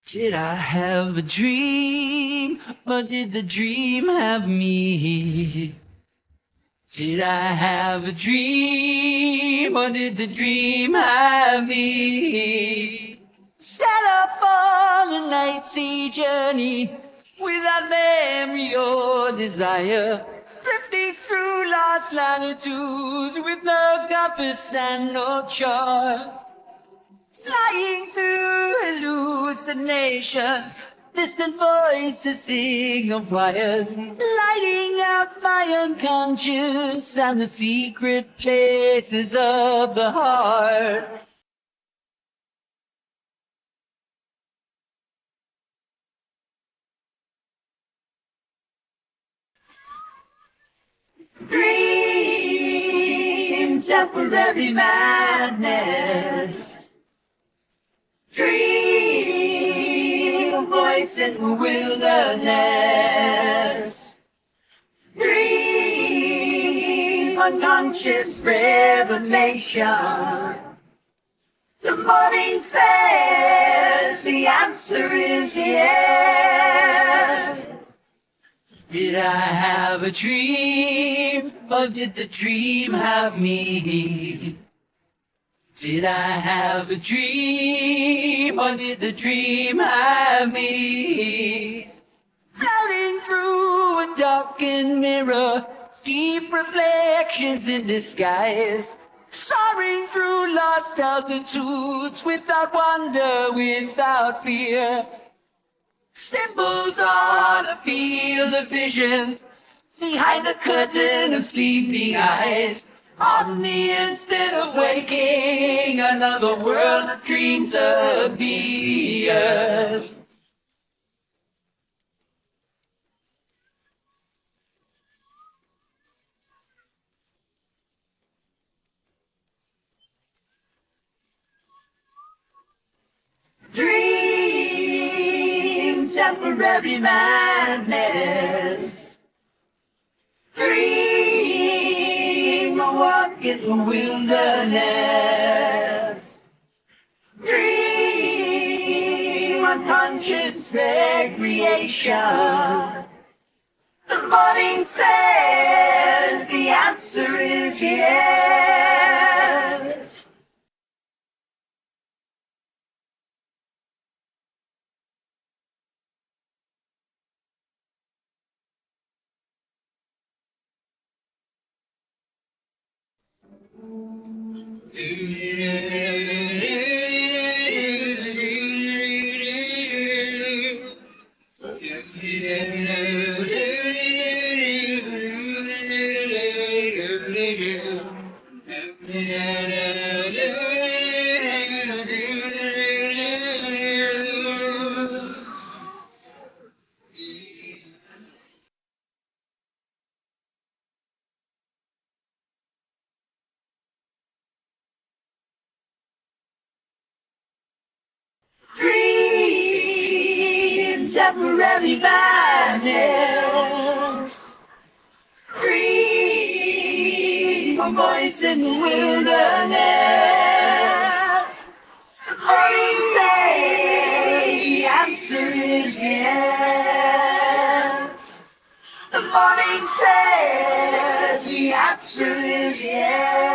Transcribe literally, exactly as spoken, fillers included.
Did I have a dream, or did the dream have me? Did I have a dream, or did the dream have me? Set up on a night sea journey, without memory or desire, drifting through lost latitudes with no compass and no chart. Flying through hallucination, distant voices signal fires, lighting up my unconscious and the secret places of the heart. Dream, temporary madness. Dream, a voice in the wilderness. Dream, unconscious revelation. The morning says the answer is yes. Did I have a dream, or did the dream have me? Did I have a dream, or did the dream have me? Floating through a darkened mirror, deep reflections in disguise. Soaring through lost altitudes, without wonder, without fear. Symbols on a field of visions, behind a curtain of sleeping eyes. On the instant of waking, another world of dreams appears. Dream, temporary madness. Dream, a walk in the wilderness. Dream, unconscious recreation. The morning says the answer is yes. Dream, temporary madness. Dream, a voice in the wilderness. The morning says the answer is yes. The morning says the answer is yes.